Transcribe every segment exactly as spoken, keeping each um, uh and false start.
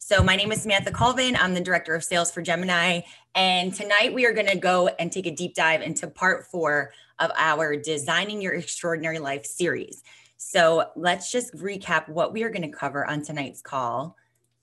So my name is Samantha Colvin. I'm the Director of Sales for Gemini. And tonight we are going to go and take a deep dive into part four of our Designing Your Extraordinary Life series. So let's just recap what we are going to cover on tonight's call.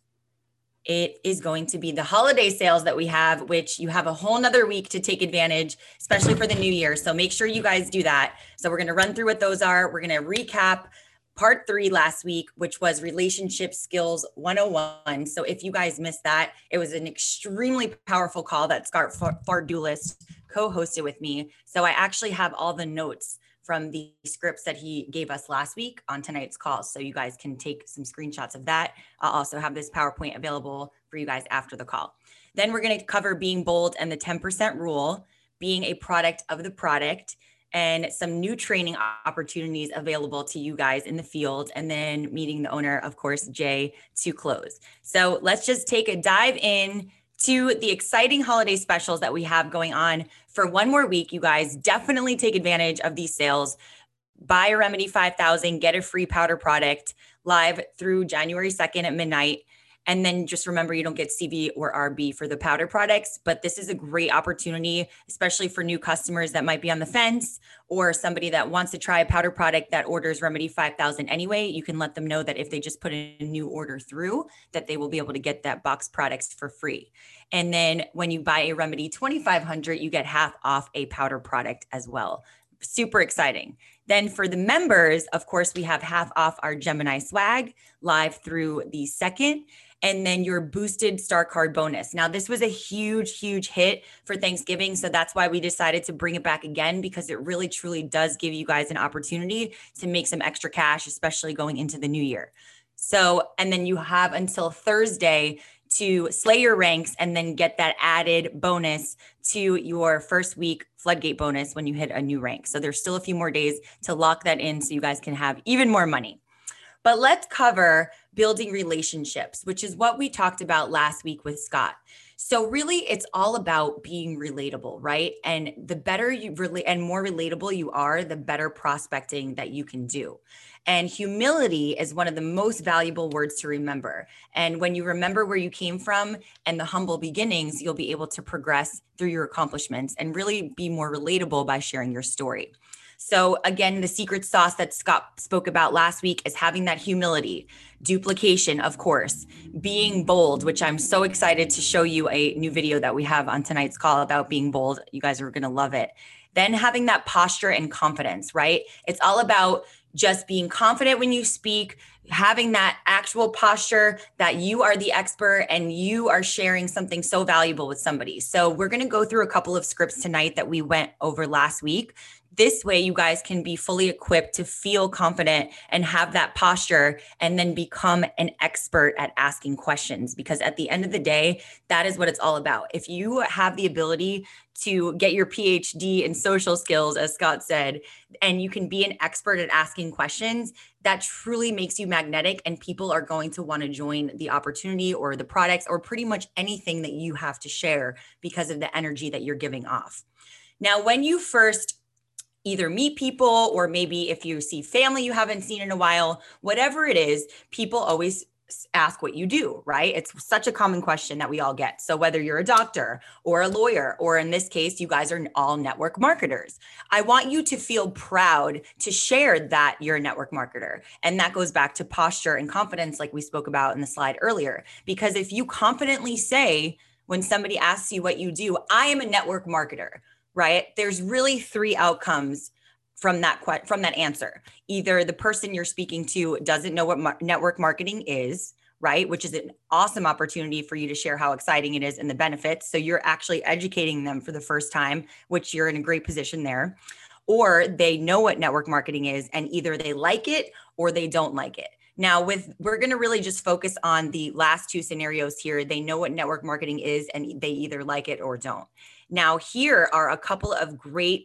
It is going to be the holiday sales that we have, which you have a whole nother week to take advantage, especially for the new year. So make sure you guys do that. So we're going to run through what those are. We're going to recap part three last week, which was Relationship Skills one oh one. So if you guys missed that, it was an extremely powerful call that Scott Fardulis co-hosted with me. So I actually have all the notes from the scripts that he gave us last week on tonight's call. So you guys can take some screenshots of that. I'll also have this PowerPoint available for you guys after the call. Then we're going to cover being bold and the ten percent rule, being a product of the product, and some new training opportunities available to you guys in the field, and then meeting the owner, of course, Jay, to close. So let's just take a dive in to the exciting holiday specials that we have going on for one more week. You guys definitely take advantage of these sales. Buy a Remedy five thousand, get a free powder product live through January second at midnight. And then just remember, you don't get C V or R B for the powder products, but this is a great opportunity, especially for new customers that might be on the fence, or somebody that wants to try a powder product that orders Remedy five thousand anyway. You can let them know that if they just put a new order through, that they will be able to get that box products for free. And then when you buy a Remedy twenty-five hundred, you get half off a powder product as well. Super exciting. Then for the members, of course, we have half off our Gemini swag live through the second. And then your boosted star card bonus. Now, this was a huge, huge hit for Thanksgiving. So that's why we decided to bring it back again, because it really, truly does give you guys an opportunity to make some extra cash, especially going into the new year. So, and then you have until Thursday to slay your ranks and then get that added bonus to your first week floodgate bonus when you hit a new rank. So there's still a few more days to lock that in so you guys can have even more money. But let's cover building relationships, which is what we talked about last week with Scott. So really, it's all about being relatable, right? And the better you really and more relatable you are, the better prospecting that you can do. And humility is one of the most valuable words to remember. And when you remember where you came from and the humble beginnings, you'll be able to progress through your accomplishments and really be more relatable by sharing your story. So again, the secret sauce that Scott spoke about last week is having that humility, duplication, of course, being bold, which I'm so excited to show you a new video that we have on tonight's call about being bold. You guys are going to love it. Then having that posture and confidence, right? It's all about just being confident when you speak, having that actual posture that you are the expert and you are sharing something so valuable with somebody. So we're going to go through a couple of scripts tonight that we went over last week. This way, you guys can be fully equipped to feel confident and have that posture and then become an expert at asking questions. Because at the end of the day, that is what it's all about. If you have the ability to get your P H D in social skills, as Scott said, and you can be an expert at asking questions, that truly makes you magnetic, and people are going to want to join the opportunity or the products or pretty much anything that you have to share because of the energy that you're giving off. Now, when you first either meet people, or maybe if you see family you haven't seen in a while, whatever it is, people always ask what you do, right? It's such a common question that we all get. So whether you're a doctor or a lawyer, or in this case, you guys are all network marketers, I want you to feel proud to share that you're a network marketer. And that goes back to posture and confidence, like we spoke about in the slide earlier. Because if you confidently say, when somebody asks you what you do, I am a network marketer, right? There's really three outcomes from that que- from that answer. Either the person you're speaking to doesn't know what mar- network marketing is, right? Which is an awesome opportunity for you to share how exciting it is and the benefits. So you're actually educating them for the first time, which you're in a great position there. Or they know what network marketing is, and either they like it or they don't like it. Now, with we're going to really just focus on the last two scenarios here. They know what network marketing is, and they either like it or don't. Now, here are a couple of great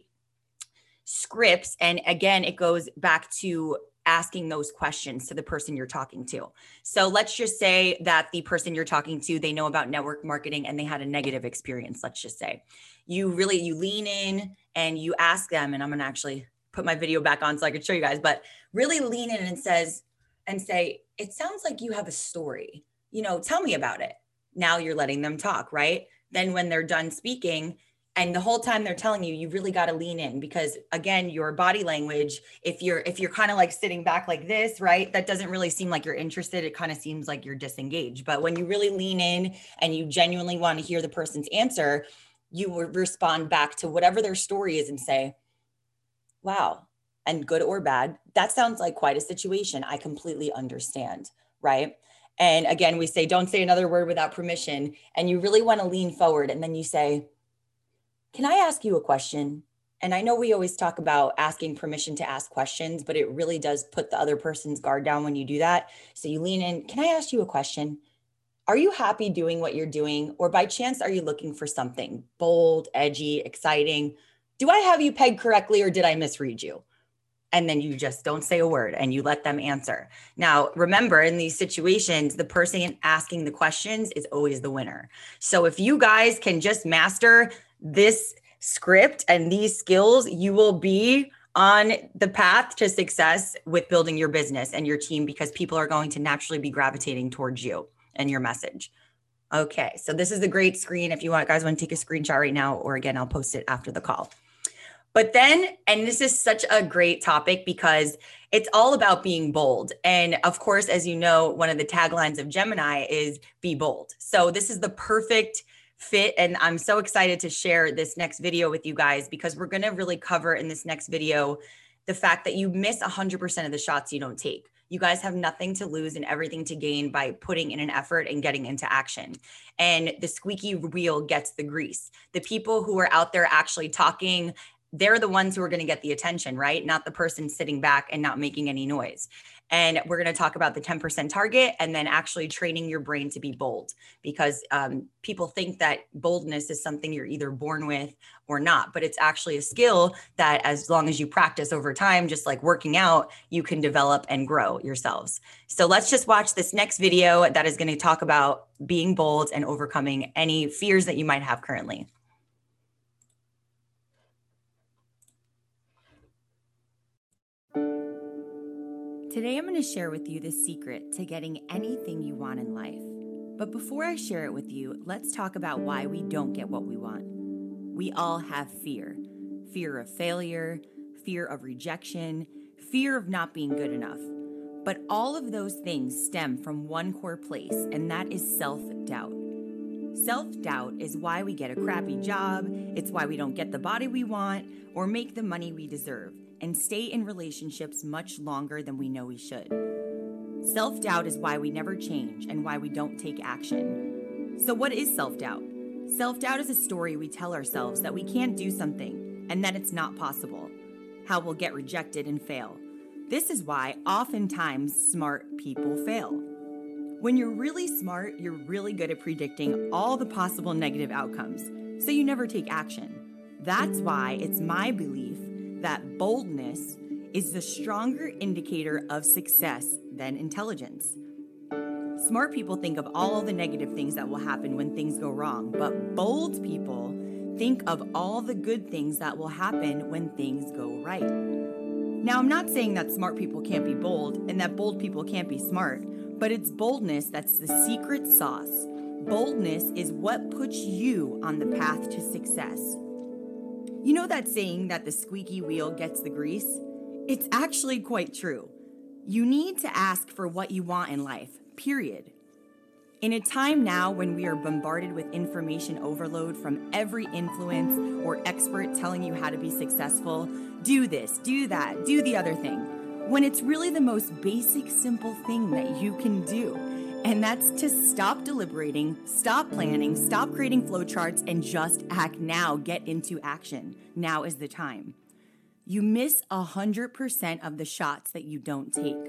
scripts. And again, it goes back to asking those questions to the person you're talking to. So let's just say that the person you're talking to, they know about network marketing and they had a negative experience. Let's just say you really, you lean in and you ask them, and I'm going to actually put my video back on so I can show you guys, but really lean in and says, and say, it sounds like you have a story. you know, tell me about it. Now you're letting them talk, right? Then when they're done speaking, and the whole time they're telling you, you really got to lean in, because again, your body language, if you're if you're kind of like sitting back like this, right, that doesn't really seem like you're interested. It kind of seems like you're disengaged. But when you really lean in and you genuinely want to hear the person's answer, you will respond back to whatever their story is and say, wow, and good or bad, that sounds like quite a situation. I completely understand, right? And again, we say, don't say another word without permission. And you really want to lean forward, and then you say, can I ask you a question? And I know we always talk about asking permission to ask questions, but it really does put the other person's guard down when you do that. So you lean in. Can I ask you a question? Are you happy doing what you're doing? Or by chance, are you looking for something bold, edgy, exciting? Do I have you pegged correctly, or did I misread you? And then you just don't say a word and you let them answer. Now, remember, in these situations, the person asking the questions is always the winner. So if you guys can just master this script and these skills, you will be on the path to success with building your business and your team, because people are going to naturally be gravitating towards you and your message. Okay, so this is a great screen. If you want, guys want to take a screenshot right now, or again, I'll post it after the call. But then, and this is such a great topic because it's all about being bold. And of course, as you know, one of the taglines of Gemini is be bold. So this is the perfect fit. And I'm so excited to share this next video with you guys, because we're going to really cover in this next video the fact that you miss one hundred percent of the shots you don't take. You guys have nothing to lose and everything to gain by putting in an effort and getting into action. And the squeaky wheel gets the grease. The people who are out there actually talking, they're the ones who are going to get the attention, right? Not the person sitting back and not making any noise. And we're going to talk about the ten percent target, and then actually training your brain to be bold, because um, people think that boldness is something you're either born with or not, but it's actually a skill that as long as you practice over time, just like working out, you can develop and grow yourselves. So let's just watch this next video that is going to talk about being bold and overcoming any fears that you might have currently. Today, I'm going to share with you the secret to getting anything you want in life. But before I share it with you, let's talk about why we don't get what we want. We all have fear. Fear of failure, fear of rejection, fear of not being good enough. But all of those things stem from one core place, and that is self-doubt. Self-doubt is why we get a crappy job, it's why we don't get the body we want or make the money we deserve, and stay in relationships much longer than we know we should. Self-doubt is why we never change and why we don't take action. So what is self-doubt? Self-doubt is a story we tell ourselves that we can't do something and that it's not possible, how we'll get rejected and fail. This is why oftentimes smart people fail. When you're really smart, you're really good at predicting all the possible negative outcomes, so you never take action. That's why it's my belief that boldness is the stronger indicator of success than intelligence. Smart people think of all the negative things that will happen when things go wrong, but bold people think of all the good things that will happen when things go right. Now, I'm not saying that smart people can't be bold and that bold people can't be smart, but it's boldness that's the secret sauce. Boldness is what puts you on the path to success. You know that saying that the squeaky wheel gets the grease? It's actually quite true. You need to ask for what you want in life, period. In a time now when we are bombarded with information overload from every influence or expert telling you how to be successful, do this, do that, do the other thing, when it's really the most basic, simple thing that you can do. And that's to stop deliberating, stop planning, stop creating flowcharts, and just act now. Get into action. Now is the time. You miss one hundred percent of the shots that you don't take.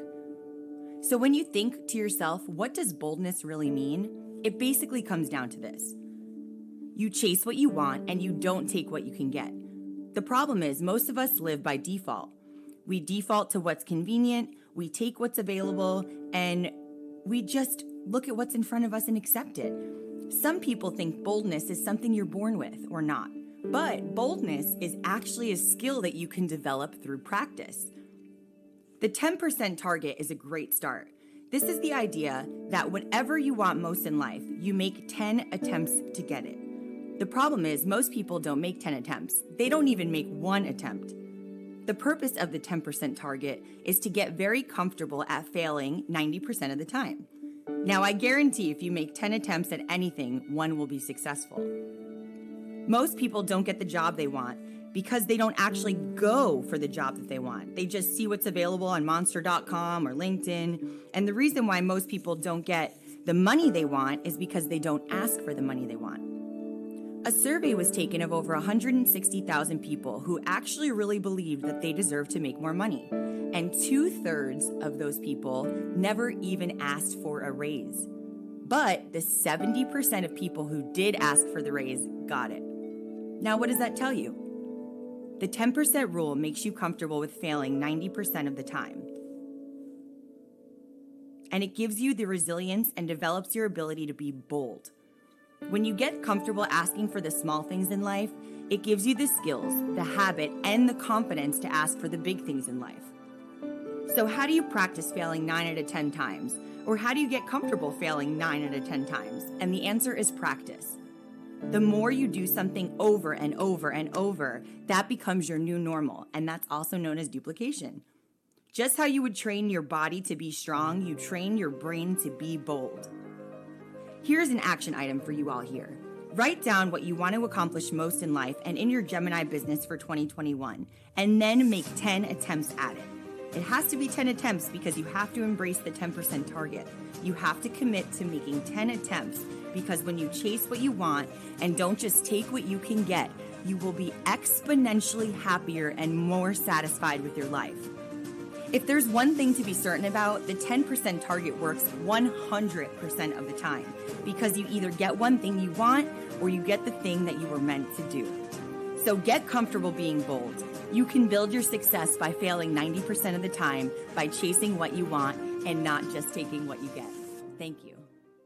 So when you think to yourself, what does boldness really mean? It basically comes down to this. You chase what you want and you don't take what you can get. The problem is most of us live by default. We default to what's convenient, we take what's available, and we just look at what's in front of us and accept it. Some people think boldness is something you're born with or not, but boldness is actually a skill that you can develop through practice. The ten percent target is a great start. This is the idea that whatever you want most in life, you make ten attempts to get it. The problem is most people don't make ten attempts. They don't even make one attempt. The purpose of the ten percent target is to get very comfortable at failing ninety percent of the time. Now, I guarantee if you make ten attempts at anything, one will be successful. Most people don't get the job they want because they don't actually go for the job that they want. They just see what's available on monster dot com or LinkedIn. And the reason why most people don't get the money they want is because they don't ask for the money they want. A survey was taken of over one hundred sixty thousand people who actually really believed that they deserve to make more money. And two-thirds of those people never even asked for a raise. But the seventy percent of people who did ask for the raise got it. Now, what does that tell you? The ten percent rule makes you comfortable with failing ninety percent of the time. And it gives you the resilience and develops your ability to be bold. When you get comfortable asking for the small things in life, it gives you the skills, the habit, and the confidence to ask for the big things in life. So how do you practice failing nine out of ten times? Or how do you get comfortable failing nine out of ten times? And the answer is practice. The more you do something over and over and over, that becomes your new normal, and that's also known as duplication. Just how you would train your body to be strong, you train your brain to be bold. Here's an action item for you all here. Write down what you want to accomplish most in life and in your Gemini business for twenty twenty-one, and then make ten attempts at it. It has to be ten attempts because you have to embrace the ten percent target. You have to commit to making ten attempts because when you chase what you want and don't just take what you can get, you will be exponentially happier and more satisfied with your life. If there's one thing to be certain about, the ten percent target works one hundred percent of the time because you either get one thing you want or you get the thing that you were meant to do. So get comfortable being bold. You can build your success by failing ninety percent of the time by chasing what you want and not just taking what you get. Thank you.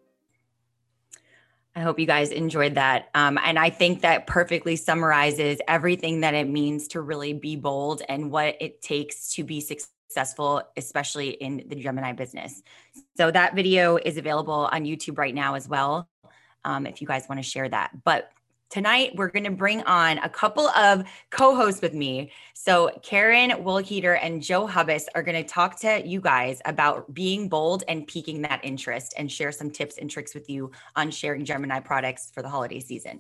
I hope you guys enjoyed that. Um, and I think that perfectly summarizes everything that it means to really be bold and what it takes to be successful, especially in the Gemini business. So that video is available on YouTube right now as well, um, if you guys want to share that. But tonight, we're going to bring on a couple of co-hosts with me. So Karen Woolheater and Joe Hubbis are going to talk to you guys about being bold and piquing that interest and share some tips and tricks with you on sharing Gemini products for the holiday season.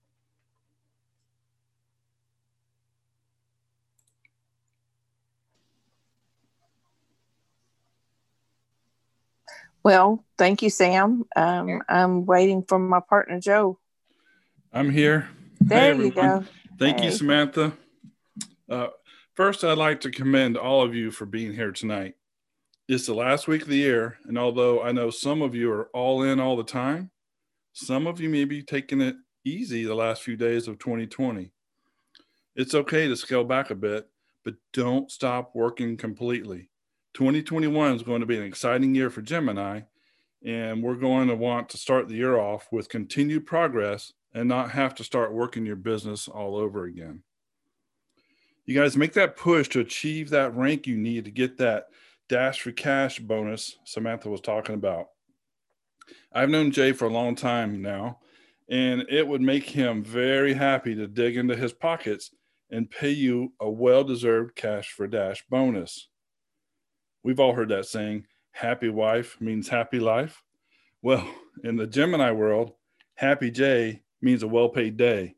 Well, thank you, Sam. Um, sure. I'm waiting for my partner, Joe. I'm here. There hey, you everyone. go. Thank hey. you, Samantha. Uh, first, I'd like to commend all of you for being here tonight. It's the last week of the year, and although I know some of you are all in all the time, some of you may be taking it easy the last few days of twenty twenty. It's okay to scale back a bit, but don't stop working completely. twenty twenty-one is going to be an exciting year for Gemini, and we're going to want to start the year off with continued progress and not have to start working your business all over again. You guys make that push to achieve that rank you need to get that Dash for Cash bonus Samantha was talking about. I've known Jay for a long time now, and it would make him very happy to dig into his pockets and pay you a well-deserved Cash for Dash bonus. We've all heard that saying, happy wife means happy life. Well, in the Gemini world, happy Jay means a well-paid day.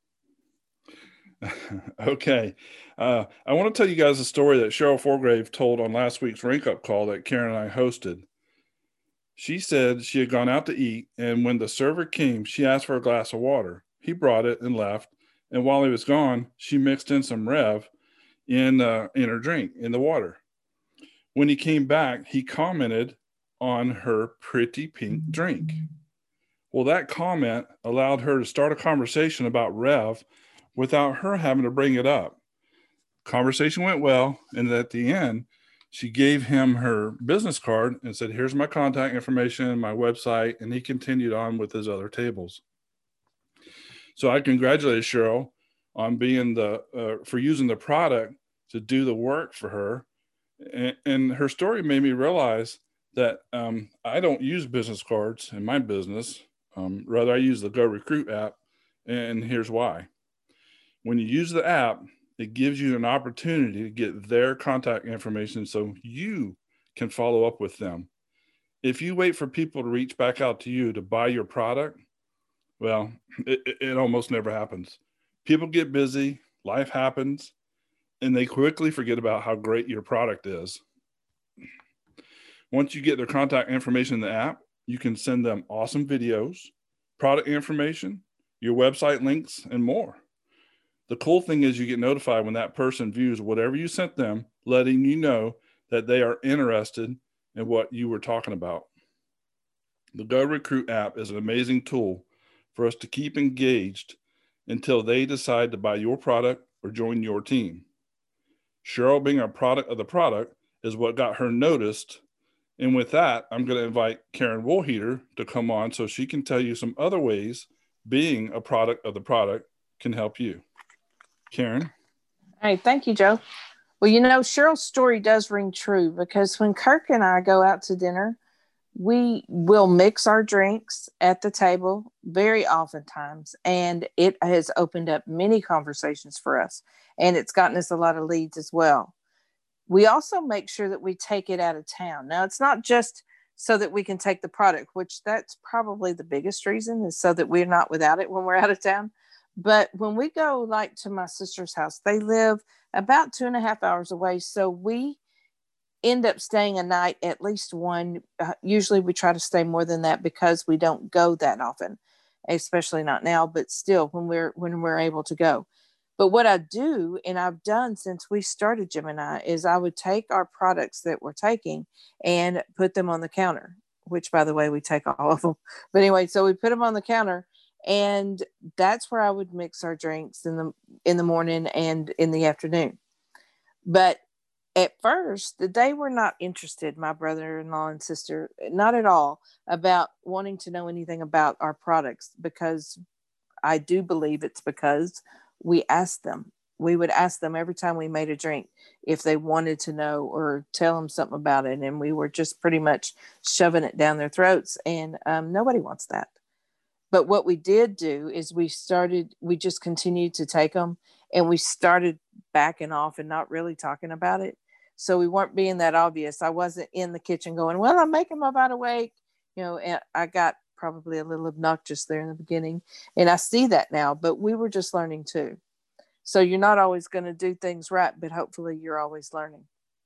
Okay. Uh, I want to tell you guys a story that Cheryl Forgrave told on last week's Rank Up call that Karen and I hosted. She said she had gone out to eat, and when the server came, she asked for a glass of water. He brought it and left, and while he was gone, she mixed in some Rev in, uh, in her drink, in the water. When he came back, he commented on her pretty pink drink. Well, that comment allowed her to start a conversation about Rev without her having to bring it up. Conversation went well, and at the end, she gave him her business card and said, here's my contact information, my website, and he continued on with his other tables. So I congratulate Cheryl on being the, uh, for using the product to do the work for her. And, and her story made me realize that um, I don't use business cards in my business. Um, rather, I use the Go Recruit app, and here's why. When you use the app, it gives you an opportunity to get their contact information so you can follow up with them. If you wait for people to reach back out to you to buy your product, well, it, it almost never happens. People get busy, life happens, and they quickly forget about how great your product is. Once you get their contact information in the app, you can send them awesome videos, product information, your website links, and more. The cool thing is you get notified when that person views whatever you sent them, letting you know that they are interested in what you were talking about. The Go Recruit app is an amazing tool for us to keep engaged until they decide to buy your product or join your team. Cheryl being a product of the product is what got her noticed. And with that, I'm going to invite Karen Woolheater to come on so she can tell you some other ways being a product of the product can help you. Karen. Hey, thank you, Joe. Well, you know, Cheryl's story does ring true because when Kirk and I go out to dinner, we will mix our drinks at the table very oftentimes, and it has opened up many conversations for us, and it's gotten us a lot of leads as well. We also make sure that we take it out of town. Now, it's not just so that we can take the product, which that's probably the biggest reason, is so that we're not without it when we're out of town. But when we go like to my sister's house, they live about two and a half hours away. So we end up staying a night, at least one. Uh, usually we try to stay more than that because we don't go that often, especially not now, but still when we're, when we're able to go. But what I do, and I've done since we started Gemini, is I would take our products that we're taking and put them on the counter, which by the way, we take all of them. But anyway, so we put them on the counter, and that's where I would mix our drinks in the in the morning and in the afternoon. But at first, they were not interested, my brother-in-law and sister, not at all, about wanting to know anything about our products, because I do believe it's because we asked them. We would ask them every time we made a drink if they wanted to know or tell them something about it. And we were just pretty much shoving it down their throats. And um, nobody wants that. But what we did do is we started, we just continued to take them, and we started backing off and not really talking about it. So we weren't being that obvious. I wasn't in the kitchen going, well, I'm making my wide awake. You know, and I got probably a little obnoxious there in the beginning. And I see that now, but we were just learning too. So you're not always going to do things right, but hopefully you're always learning.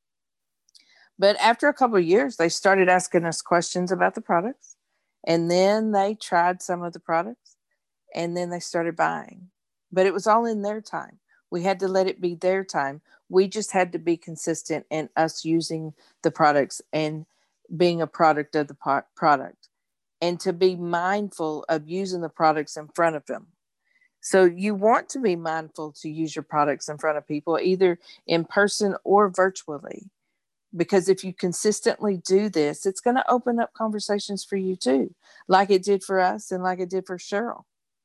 But after a couple of years, they started asking us questions about the products. And then they tried some of the products, and then they started buying. But it was all in their time. We had to let it be their time. We just had to be consistent in us using the products and being a product of the po- product, and to be mindful of using the products in front of them. So you want to be mindful to use your products in front of people, either in person or virtually. Because if you consistently do this, it's going to open up conversations for you too, like it did for us and like it did for Cheryl.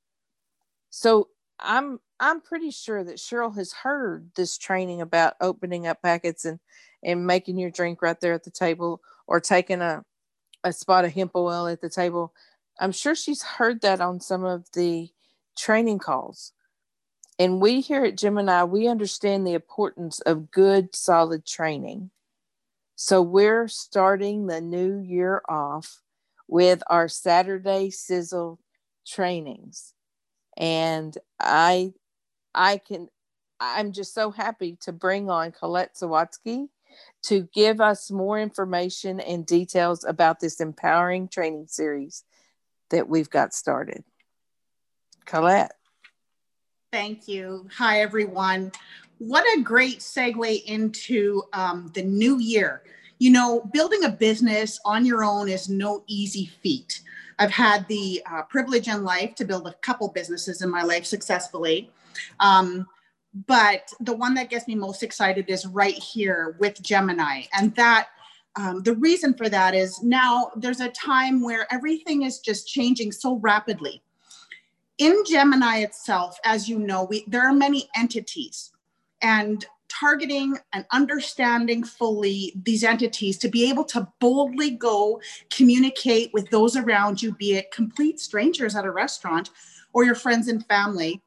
So I'm I'm pretty sure that Cheryl has heard this training about opening up packets and, and making your drink right there at the table, or taking a, a spot of hemp oil at the table. I'm sure she's heard that on some of the training calls. And we here at Gemini, we understand the importance of good, solid training. So we're starting the new year off with our Saturday Sizzle trainings. And I, I can, I'm just so happy to bring on Colette Sawatsky to give us more information and details about this empowering training series that we've got started. Colette. Thank you. Hi, everyone. What a great segue into um, the new year. You know, building a business on your own is no easy feat. I've had the uh, privilege in life to build a couple businesses in my life successfully. Um, but the one that gets me most excited is right here with Gemini. And that um, the reason for that is now there's a time where everything is just changing so rapidly. In Gemini itself, as you know, we, there are many entities. And targeting and understanding fully these entities to be able to boldly go communicate with those around you, be it complete strangers at a restaurant or your friends and family,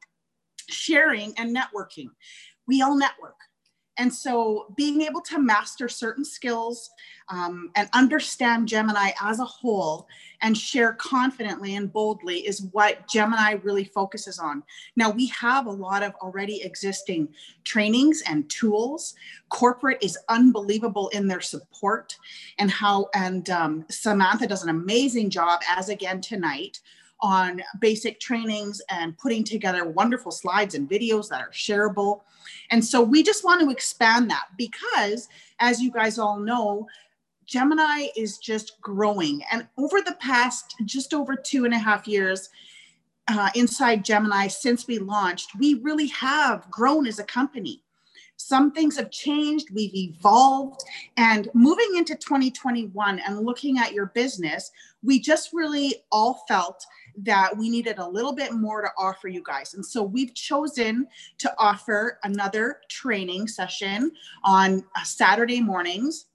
sharing and networking. We all network. And so being able to master certain skills um, and understand Gemini as a whole and share confidently and boldly is what Gemini really focuses on. Now, we have a lot of already existing trainings and tools. Corporate is unbelievable in their support and how, and um, Samantha does an amazing job, as again tonight, on basic trainings and putting together wonderful slides and videos that are shareable. And so we just want to expand that because, as you guys all know, Gemini is just growing. And over the past just over two and a half years uh, inside Gemini, since we launched, we really have grown as a company. Some things have changed, we've evolved, and moving into twenty twenty-one and looking at your business, we just really all felt that we needed a little bit more to offer you guys. And so we've chosen to offer another training session on uh, Saturday mornings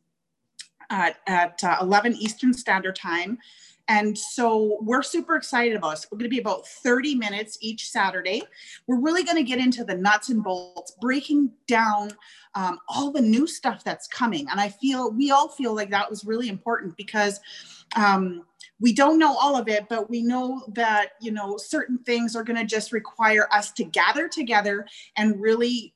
at, at uh, eleven Eastern Standard Time. And so we're super excited about this. We're going to be about thirty minutes each Saturday. We're really going to get into the nuts and bolts, breaking down um, all the new stuff that's coming. And I feel, we all feel like that was really important because um, we don't know all of it, but we know that, you know, certain things are going to just require us to gather together and really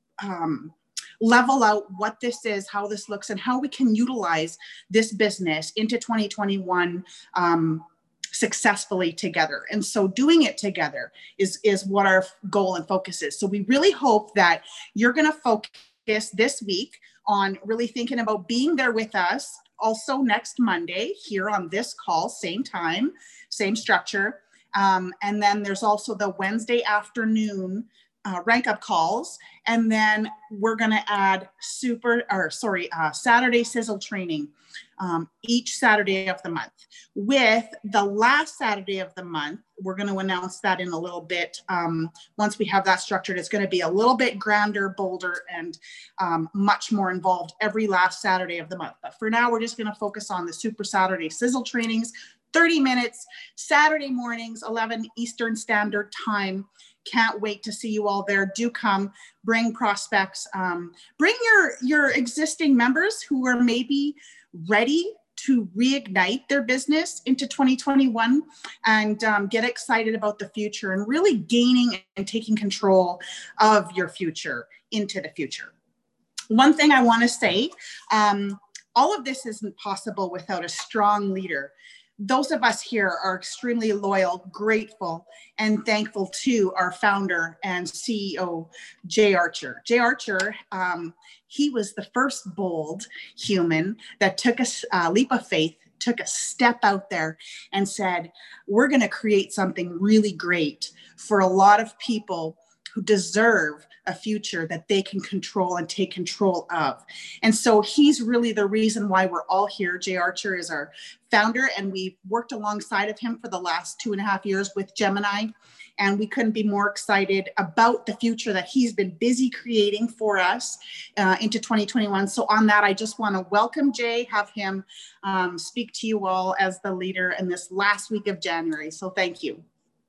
um, level out what this is, how this looks, and how we can utilize this business into twenty twenty-one um, successfully together. And so doing it together is, is what our goal and focus is. So we really hope that you're going to focus this week on really thinking about being there with us also next Monday here on this call, same time, same structure. Um, and then there's also the Wednesday afternoon Uh, rank up calls, and then we're going to add super or sorry uh, Saturday sizzle training um, each Saturday of the month. With the last Saturday of the month, we're going to announce that in a little bit. Um, once we have that structured, it's going to be a little bit grander, bolder, and um, much more involved every last Saturday of the month. But for now, we're just going to focus on the Super Saturday sizzle trainings, thirty minutes, Saturday mornings, eleven Eastern Standard Time. Can't wait to see you all there. Do come, bring prospects, um, bring your, your existing members who are maybe ready to reignite their business into twenty twenty-one and um, get excited about the future and really gaining and taking control of your future into the future. One thing I want to say, um, all of this isn't possible without a strong leader. Those of us here are extremely loyal, grateful, and thankful to our founder and C E O, Jay Archer. Jay Archer, um, he was the first bold human that took a uh, leap of faith, took a step out there and said, we're going to create something really great for a lot of people who deserve a future that they can control and take control of. And so he's really the reason why we're all here. Jay Archer is our founder, and we've worked alongside of him for the last two and a half years with Gemini. And we couldn't be more excited about the future that he's been busy creating for us uh, into twenty twenty-one. So on that, I just want to welcome Jay, have him um, speak to you all as the leader in this last week of January. So thank you.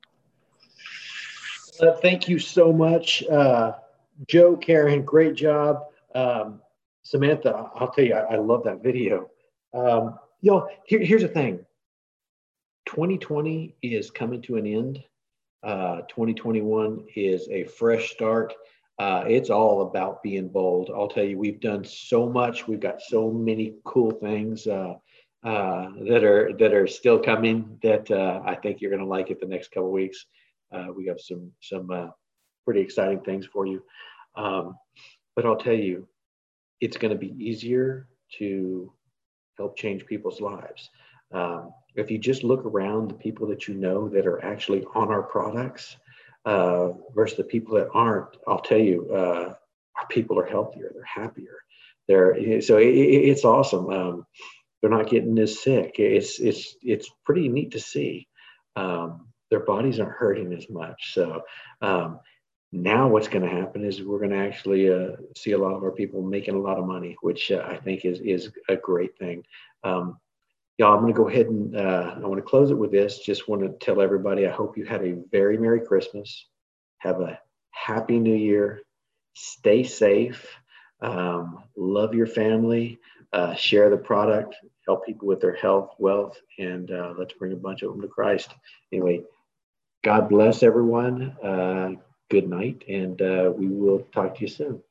Uh, thank you so much, uh, Joe, Karen, great job. Um, Samantha, I'll tell you, I, I love that video. Um, you know, here, here's the thing. twenty twenty is coming to an end. Uh, twenty twenty-one is a fresh start. Uh, it's all about being bold. I'll tell you, we've done so much. We've got so many cool things uh, uh, that are that are still coming that uh, I think you're going to like it the next couple of weeks. Uh, we have some some uh, pretty exciting things for you. Um, but I'll tell you, it's going to be easier to help change people's lives. Um, if you just look around the people that you know that are actually on our products uh, versus the people that aren't, I'll tell you, uh, our people are healthier, they're happier. They're so it, it's awesome. Um, they're not getting as sick. It's it's it's pretty neat to see. Um, their bodies aren't hurting as much. So um, Now what's going to happen is we're going to actually uh, see a lot of our people making a lot of money, which uh, I think is is a great thing. Um, y'all, I'm going to go ahead and uh, I want to close it with this. Just want to tell everybody, I hope you had a very Merry Christmas. Have a Happy New Year. Stay safe. Um, love your family. Uh, share the product. Help people with their health, wealth, and uh, let's bring a bunch of them to Christ. Anyway, God bless everyone. Uh, good night, and uh, we will talk to you soon.